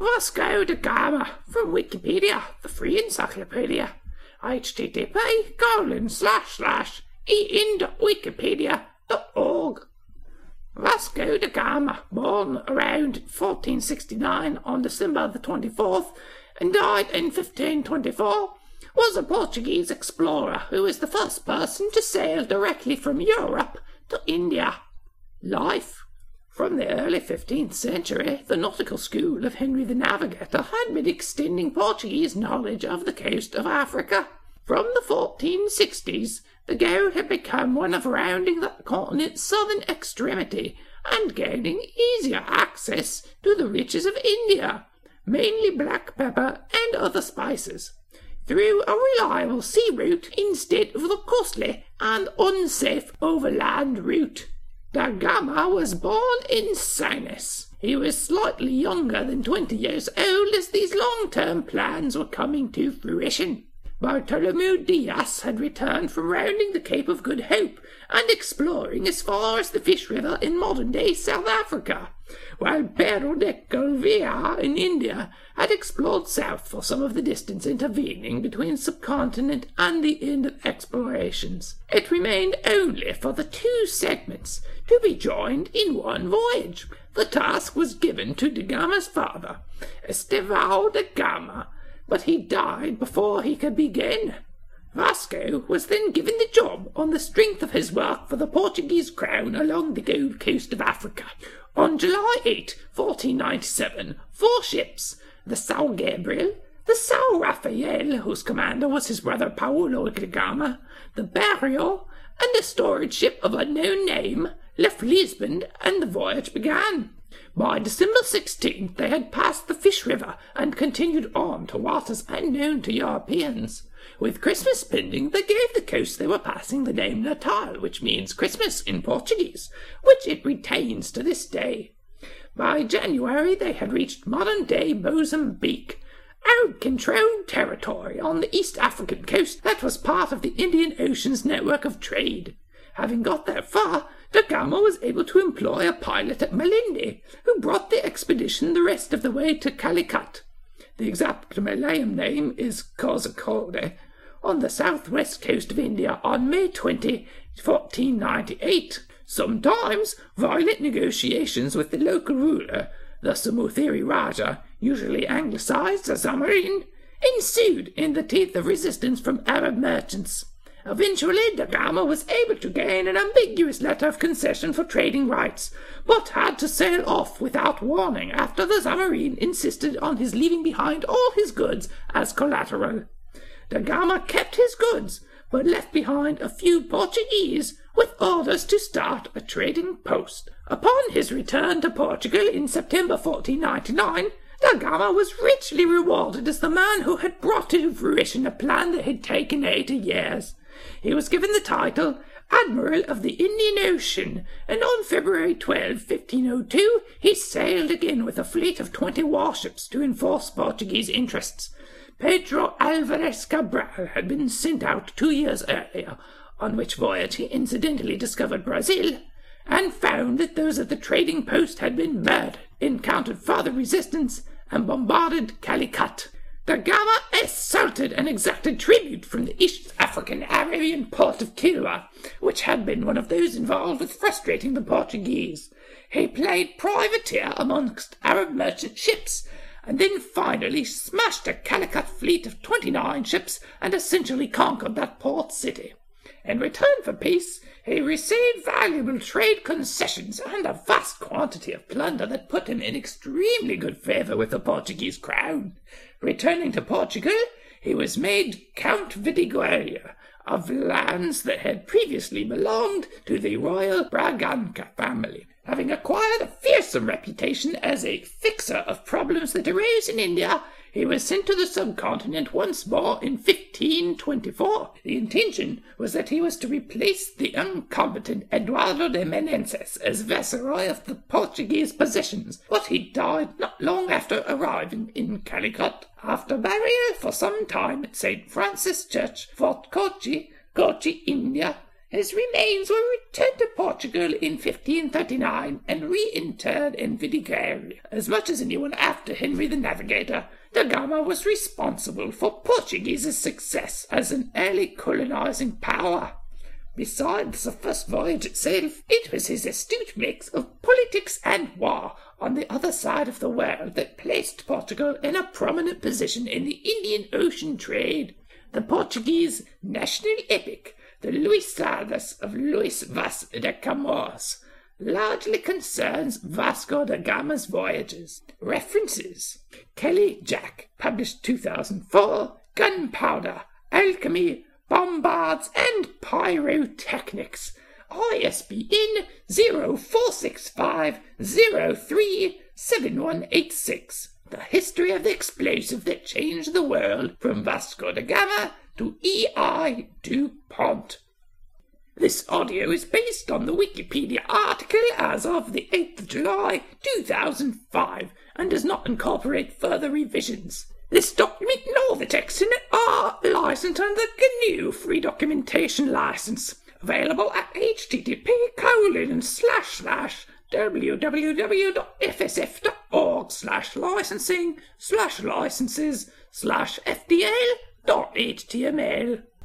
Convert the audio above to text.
Vasco da Gama from Wikipedia, the free encyclopedia. http://ein.wikipedia.org. Vasco da Gama, born around 1469 on December the 24th and died in 1524, was a Portuguese explorer who was the first person to sail directly from Europe to India. Life. From the early 15th century, the nautical school of Henry the Navigator had been extending Portuguese knowledge of the coast of Africa. From the 1460s, the goal had become one of rounding the continent's southern extremity and gaining easier access to the riches of India, mainly black pepper and other spices, through a reliable sea route instead of the costly and unsafe overland route. Da Gama was born in Sinus. He was slightly younger than 20 years old as these long-term plans were coming to fruition. Bartolomeu Dias had returned from rounding the Cape of Good Hope and exploring as far as the Fish River in modern-day South Africa, while Pedro de Calvillo in India had explored south for some of the distance intervening between subcontinent and the end of explorations. It remained only for the two segments to be joined in one voyage. The task was given to da Gama's father, Estevão da Gama, but he died before he could begin. Vasco was then given the job on the strength of his work for the Portuguese crown along the Gold Coast of Africa. On July 8, 1497, 4 ships, the São Gabriel, the São Rafael, whose commander was his brother Paulo da Gama, the Barrio, and a storage ship of unknown name, left Lisbon, and the voyage began. By December 16th, they had passed the Fish River and continued on to waters unknown to Europeans. With Christmas pending, they gave the coast they were passing the name Natal, which means Christmas in Portuguese, which it retains to this day. By January, they had reached modern-day Mozambique, Arab-controlled territory on the East African coast that was part of the Indian Ocean's network of trade. Having got that far, da Gama was able to employ a pilot at Malindi, who brought the expedition the rest of the way to Calicut. The exact Malayan name is Kozhikode, on the southwest coast of India on May 20, 1498. Sometimes violent negotiations with the local ruler, the Samuthiri Raja, usually anglicised as Zamarin, ensued in the teeth of resistance from Arab merchants. Eventually, da Gama was able to gain an ambiguous letter of concession for trading rights, but had to sail off without warning after the Zamorin insisted on his leaving behind all his goods as collateral. Da Gama kept his goods, but left behind a few Portuguese with orders to start a trading post. Upon his return to Portugal in September 1499, da Gama was richly rewarded as the man who had brought to fruition a plan that had taken 80 years. He was given the title Admiral of the Indian Ocean, and on February 12, 1502, he sailed again with a fleet of 20 warships to enforce Portuguese interests. Pedro Alvarez Cabral had been sent out 2 years earlier, on which voyage he incidentally discovered Brazil, and found that those at the trading post had been murdered, encountered further resistance, and bombarded Calicut. Da Gama assaulted and exacted tribute from the East African Arabian port of Kilwa, which had been one of those involved with frustrating the Portuguese. He played privateer amongst Arab merchant ships, and then finally smashed a Calicut fleet of 29 ships and essentially conquered that port city. In return for peace, he received valuable trade concessions and a vast quantity of plunder that put him in extremely good favour with the Portuguese crown. Returning to Portugal, he was made Count Vitigueira of lands that had previously belonged to the royal Braganca family, having acquired a fearsome reputation as a fixer of problems that arose in India. He was sent to the subcontinent once more in 1524. The intention was that he was to replace the incompetent Eduardo de Menezes as viceroy of the Portuguese possessions, but he died not long after arriving in Calicut. After burial for some time at St. Francis Church, Fort Kochi, Kochi, India, His remains were returned to Portugal in 1539 and reinterred in Vidigal. As much as anyone after Henry the Navigator, da Gama was responsible for Portuguese's success as an early colonizing power. Besides the first voyage itself, it was his astute mix of politics and war on the other side of the world that placed Portugal in a prominent position in the Indian Ocean trade. The Portuguese national epic, the Luisiadas of Luis Vaz de Camões, largely concerns Vasco da Gama's voyages. References: Kelly Jack, published 2004, Gunpowder, Alchemy, Bombards and Pyrotechnics, ISBN 0465037186. The history of the explosive that changed the world from Vasco da Gama to E.I. DuPont. This audio is based on the Wikipedia article as of the 8th of July 2005 and does not incorporate further revisions. This document and all the text in it are licensed under the GNU Free Documentation License, available at http://www.fsf.org/licensing/licenses/fdl.html.